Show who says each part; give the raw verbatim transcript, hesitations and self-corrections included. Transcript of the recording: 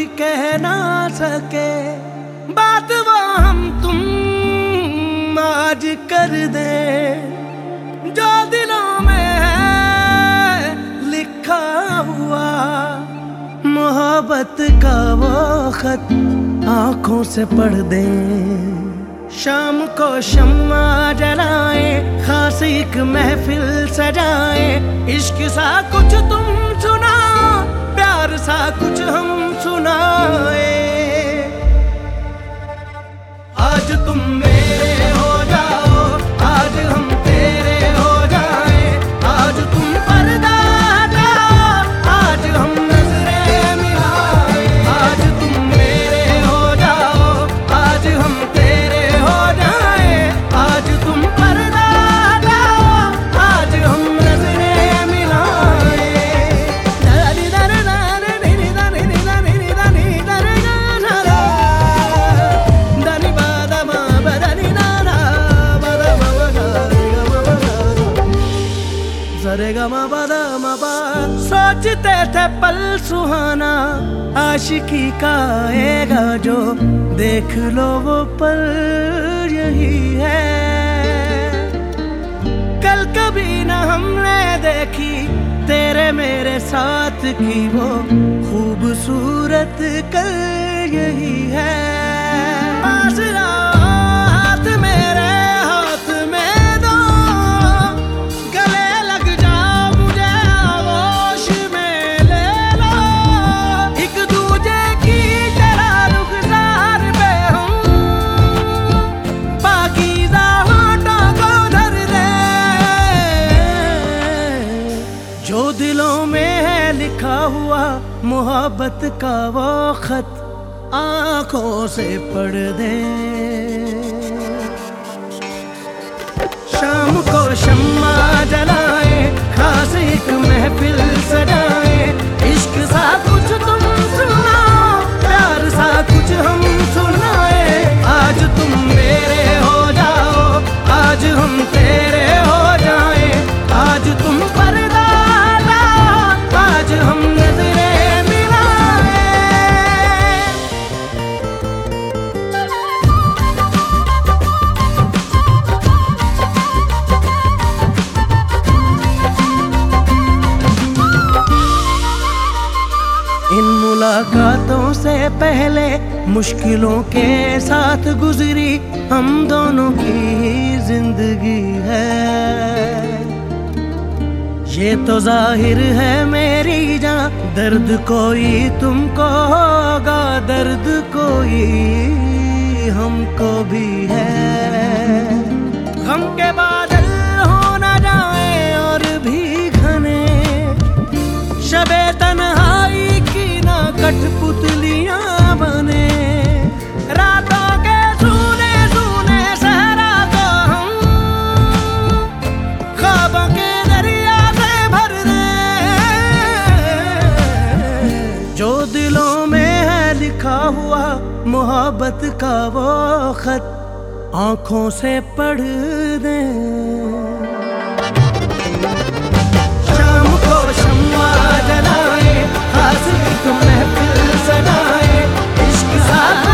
Speaker 1: कह ना सके, बात वो हम तुम आज कर दे। जो दिलों में है लिखा हुआ, मोहब्बत का वो खत आंखों से पढ़ दे। शाम को शम्मा जलाए, खास एक महफिल सजाए। इश्क सा कुछ तुम सुनाओ, प्यार सा कुछ हम सुनाए। आज तुम मेरे हो जाओ, आज हम तेरे हो जाए। आज तुम पर्दा हटाओ, आज हम नजरें मिलाए। आज तुम मेरे हो जाओ, आज हम तेरे हो जाए। आज तुम पर्दा हटाओ, आज हम नजरें मिलाए। दरी दरी दरी दरी दरी दरी दरी दरी गाना दनी बादा मा बदनी नाना बादा मा बदनी सरे गा मा बादा मा बा। सोचते थे पल सुहाना, आशिकी का आएगा जो, देख लो वो पल यही है। कल कभी न हमने देखी तेरे मेरे साथ की वो खूबसूरत कल यही है। पास रहो, हाथ मेरे हाथ में दो, गले लग जाओ मुझे आगोश में ले लो। एक दूजे की तरह रुखसार पे हम पाकीज़ा होठों को धर दे। जो दिलों में है लिखा हुआ, मोहब्बत का वो खत आंखों से पढ़ दे। शाम को शम्मा जलाए, खास एक महफिल सजाए। इश्क सा कुछ तुम सुनाओ, प्यार सा कुछ हम सुनाए। आज तुम मेरे हो जाओ, आज हम तेरे हो जाए। आज तुम पर्दा हटाओ, आज हम नजरें मिलाए। इन मुलाकातों से पहले मुश्किलों के साथ गुजरी हम दोनों की जिंदगी है। ये तो जाहिर है मेरी जान, दर्द कोई तुमको होगा, दर्द कोई हमको भी है। गम के बादल हो न जाए और भी घने, शबे तन्हाई की ना कठपुतलियां बने। रातों के सूने सूने सहरा को हम ख्वाबों के दरिया से भर दे। जो दिलों में है लिखा हुआ, मोहब्बत का वो खत आंखों से पढ़ दे। शाम को शम्मा जलाए, खास एक महफिल सजाए। इश्क सा